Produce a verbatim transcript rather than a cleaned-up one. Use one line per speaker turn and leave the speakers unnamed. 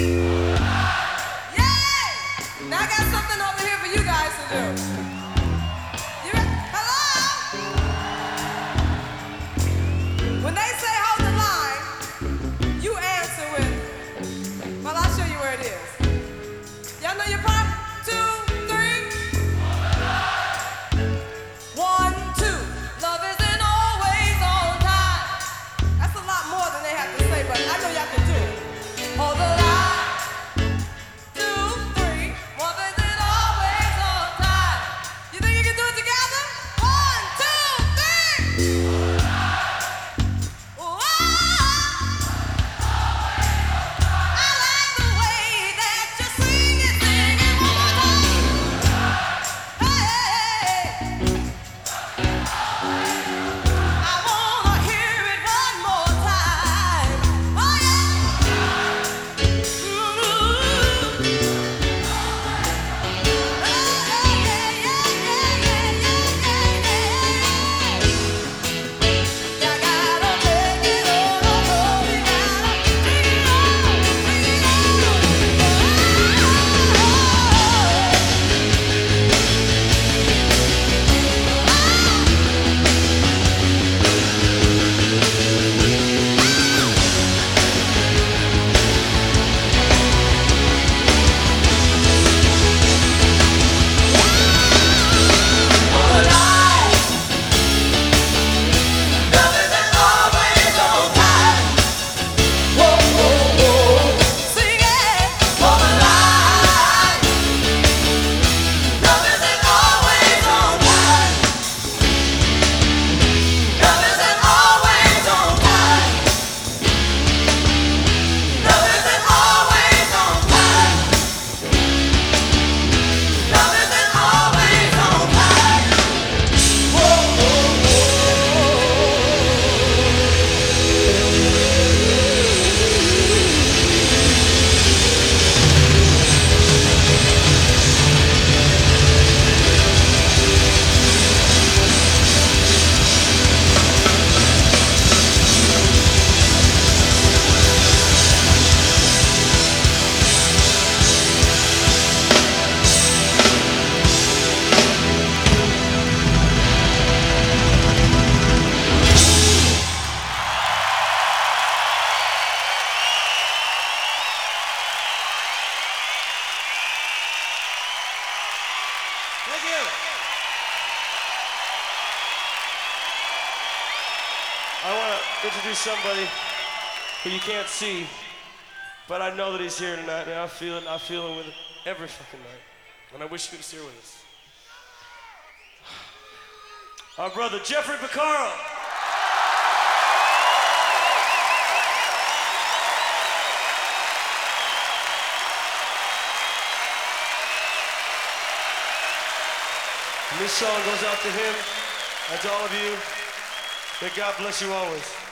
Now I got something over here for you guys to do. You re- Hello? When they say hold the line, you answer with, well, I'll show you where it is. Y'all know your part? Two, three. One, two. Love isn't always on time. That's a lot more than they have to say, but I know y'all can do it. Hold the line.
Thank you. I want to introduce somebody who you can't see, but I know that he's here tonight, and I feel it, I feel it with it every fucking night. And I wish he was here with us. Our brother, Jeffrey Porcaro. And this song goes out to him and to all of you. May God bless you always.